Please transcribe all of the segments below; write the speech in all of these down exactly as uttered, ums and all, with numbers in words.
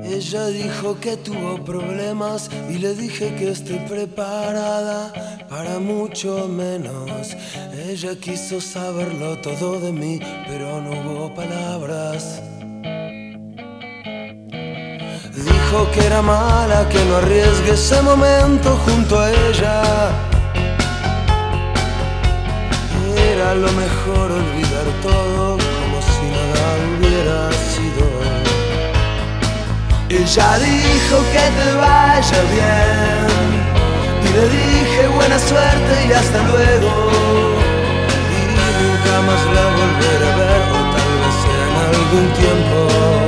Ella dijo que tuvo problemas y le dije que estoy preparada para mucho menos. Ella quiso saberlo todo de mí, pero no hubo palabras. Dijo que era mala, que no arriesgue ese momento junto a ella. Era lo mejor olvidar todo como si nada hubiera sido. Ella dijo que te vaya bien y le dije buena suerte y hasta luego. Y nunca más la volveré a ver, o tal vez en algún tiempo.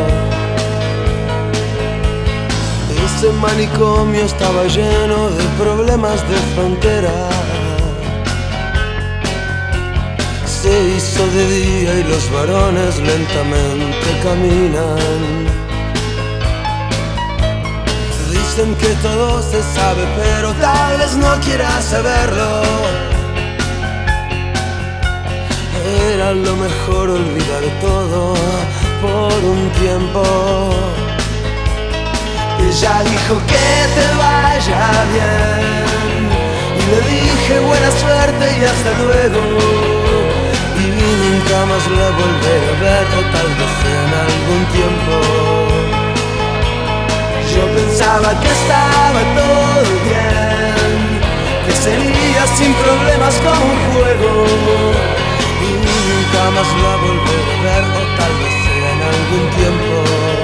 Ese manicomio estaba lleno de problemas de frontera. Se hizo de día y los varones lentamente caminan. Dicen que todo se sabe, pero tal vez no quieras saberlo. Era lo mejor olvidar todo por un tiempo. Ella dijo que te vaya bien y le dije buena suerte y hasta luego. Y nunca más la volveré a ver, o tal vez en algún tiempo. Yo pensaba que estaba todo bien, que sería sin problemas como un juego. Y nunca más la volveré a ver, o tal vez sea en algún tiempo.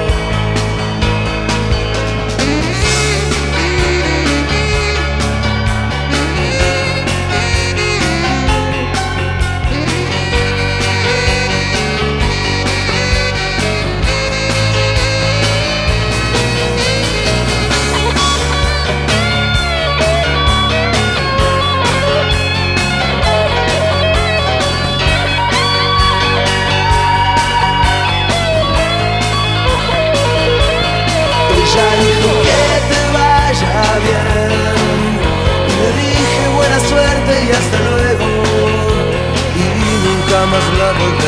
Dijo que te vaya bien y le dije buena suerte y hasta luego. Y nunca más la volveré